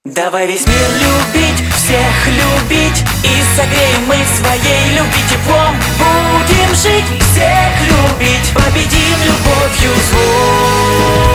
Давай весь мир любить, всех любить, и согреем мы своей любви теплом. Будем жить, всех любить, победим любовью зло.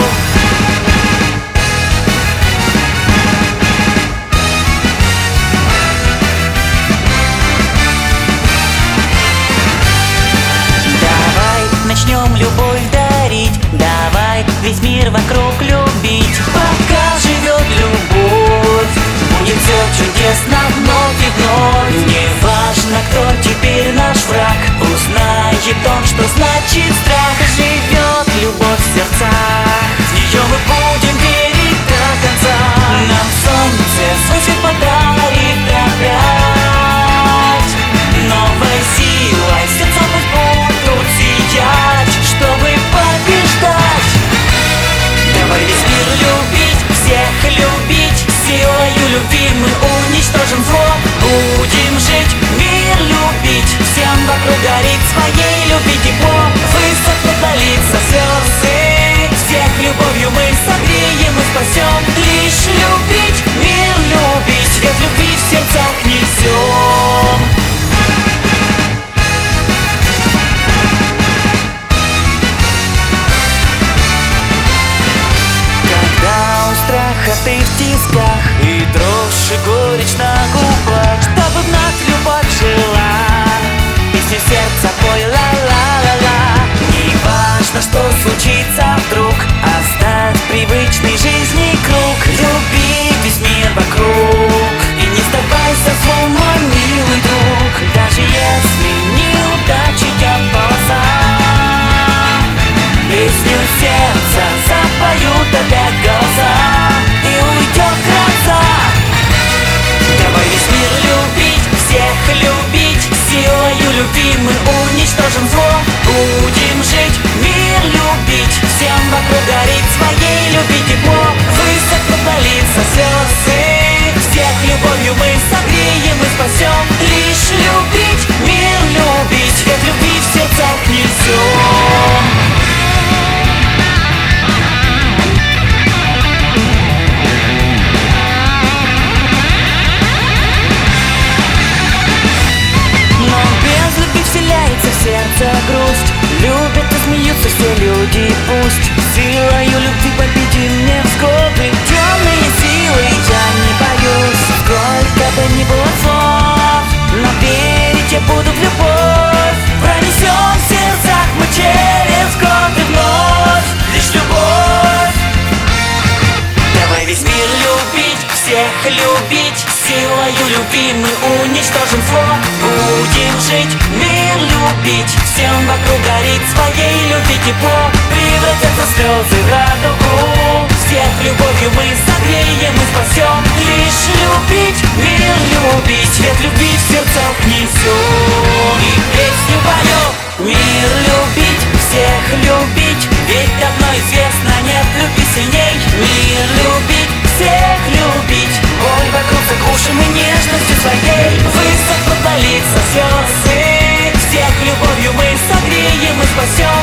Давай начнем любовь дарить, давай весь мир вокруг любить. Пока живет любовь, будет все чудесно вновь и вновь. Не важно, кто теперь наш враг, узнает он, что значит страх. Живет любовь в сердцах, в нее мы будем верить до конца. Нам солнце свой свет подарит опять, новой силой сердца пусть будут сиять, чтобы побеждать. Давай весь мир любить, всех любить, силою любви мы уничтожим зло. Будем жить, мир любить, всем вокруг горит своей любви тепло. Высоко длится слезы, всех любовью мы согреем и спасем. Лишь любить, мир любить, свет любви в сердцах несем. Ты в тисках и дрожь и горечь на губах, чтобы вновь любовь жила, песню сердца пой ла-ла-ла-ла. Не важно, что случится вдруг, оставь привычный жизни круг. Люби весь мир вокруг и не сдавайся злом, мой милый друг. Даже если неудачи тебя полоса, песню сердца запоют опять голоса. Любви мы уничтожим зло. Будем жить, мир любить, всем вокруг горит своей любви тепло. Высоко длится слезы, всех любовью мы согреем и спасем. Лишь любить, мир любить, свет любви в сердцах несем. Сердце грусть, любят и смеются все люди, пусть силою любви победим невзгоды. Темные силы я не боюсь, сколько бы ни было слов, но верить я буду в любовь. Пронесем в сердцах мы через годы вновь лишь любовь. Давай весь мир любить, всех любить, силою любви мы уничтожим зло. Будем жить, мир любить, всем вокруг горит своей любви тепло. Превратятся слезы в радугу, всех любовью мы согреем и спасем. Лишь любить, мир любить, свет любви в сердцах несем. И песню поем, мир любить, всех любить, ведь давно известно, нет любви сильней. Мир любить, всех любить, боль вокруг заглушим и нежностью своей. Высоко длится слезы, всех любовью мы согреем и спасем.